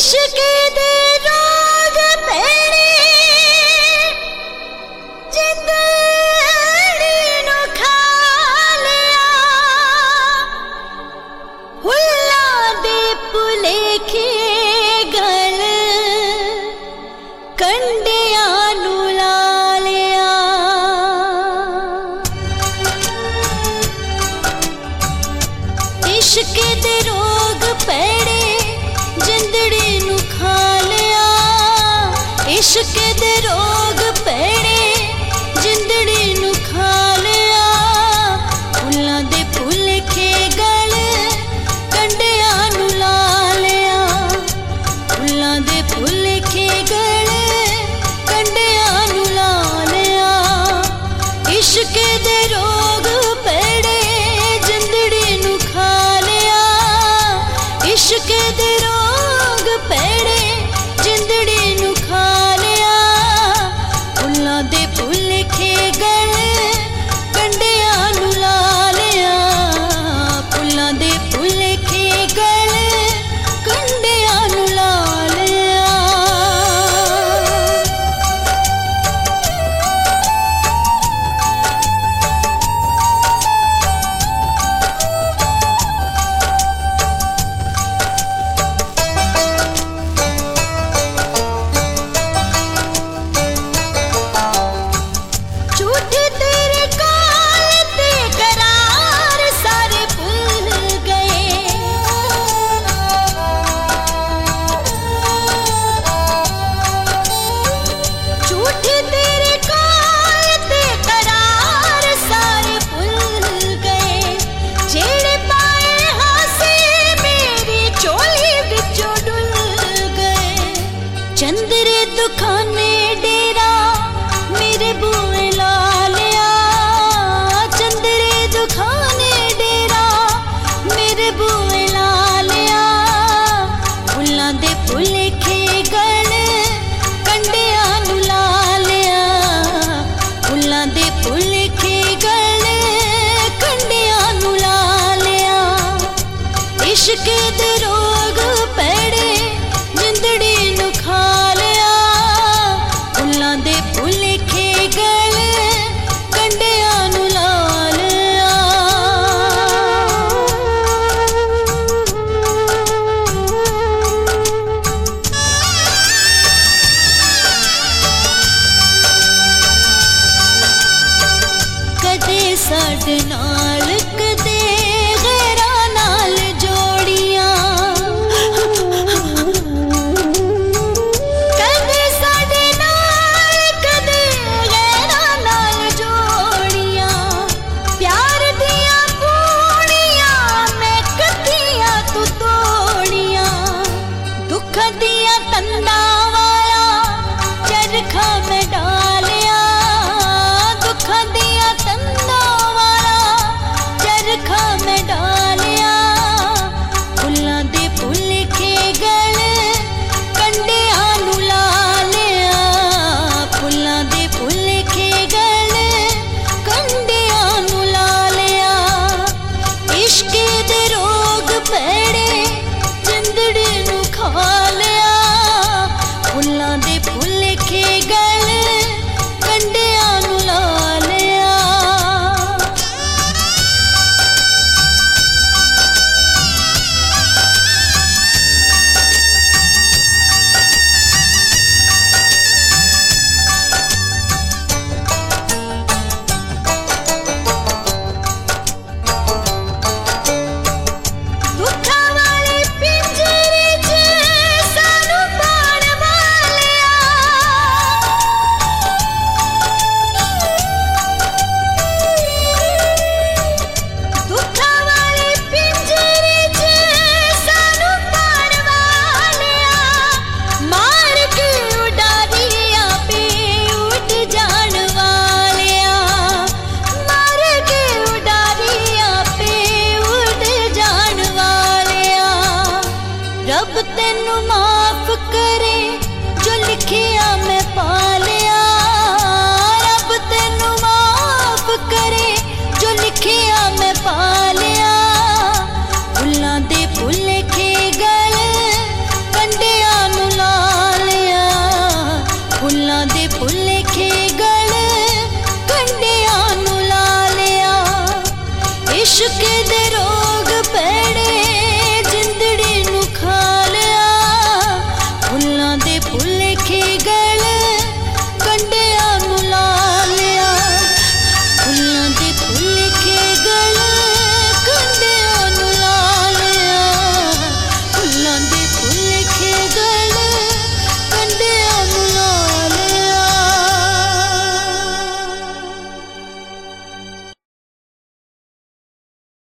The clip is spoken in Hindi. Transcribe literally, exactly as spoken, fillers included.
इश्क दे रोग पेड़े जिंदड़ी नू खा लिया, हुल्ला दे भुलेखे गल कंडियां नू ला लिया। इश्क दे रोग पेड़े जिंदड़ी नू खा लिया, इश्क दे रोग पेड़े जिंदड़ी नू खा लिया, फुल्लां दे भुलेखे गल कंडियां नू ला लिया, फुल्लां दे भुलेखे गल कंडियां नू ला लिया। इश्क दे रोग पेड़े जिंदड़ी नू खा लिया, इश्क दे रोग पेड़े जिंदड़ी नू खा लिया, फुल्लां दे भुलेखे गल कंडियां नू ला लिया, फुल्लां दे भुलेखे गल कंडियां नू ला लिया। झूठे तेरे काल ते करार सारे भूल गए, झूठे तेरे काल ते करार सारे भूल गए, जेड़े पाए हासे मेरी चोली विचों डुल गए। चंदरे दुखाने डेरा मेरे बूए ला लिया, चंदरे दुखाने डेरा मेरे बूए ला लिया, फुल्लां दे भुलेखे गल कंडियां नू ला लिया, फुल्लां दे भुलेखे गल कंडियां नू ला लिया। इश्क दे रोग पेड़े जिंदड़ी नू खा लिया, फुल्लां दे भुलेखे गल कंडियां नू ला लिया। कदे साडे नाल कदे गैरां नाल जोड़ियां, कदे साडे नाल कदे गैरां नाल जोड़ियां, प्यार दियां पूड़ियां मैं कदियां तू तोड़ियां, दुख दियां तंदां वाला चरखा मैं डालिया, दुख दियां तंदां वाला चरखा मैं डालिया, फुल्लां दे भुलेखे गल कंडियां नू ला लिया, फुल्लां दे भुलेखे गल कंडियां नू ला लिया। इश्क दे रोग पेड़े जिंदड़ी नू खा लिया, फुल्लां दे भुलेखे गल कंडियां नू ला लिया। दुखां वाले पिंजरे च सानू पाण वालिया, दुखां वाले पिंजरे च सानू पाण वालिया, मार के उडारिया पे उड़ जाण वालिया, मार के उडारिया पे उड़ जाण वालिया। रब तेनू माफ करे जो लिखिया मैं पा लिया, रब तेनू माफ करे जो लिखिया मैं पा लिया, फुल्लां दे भुलेखे गल कंडियां नींद रोवे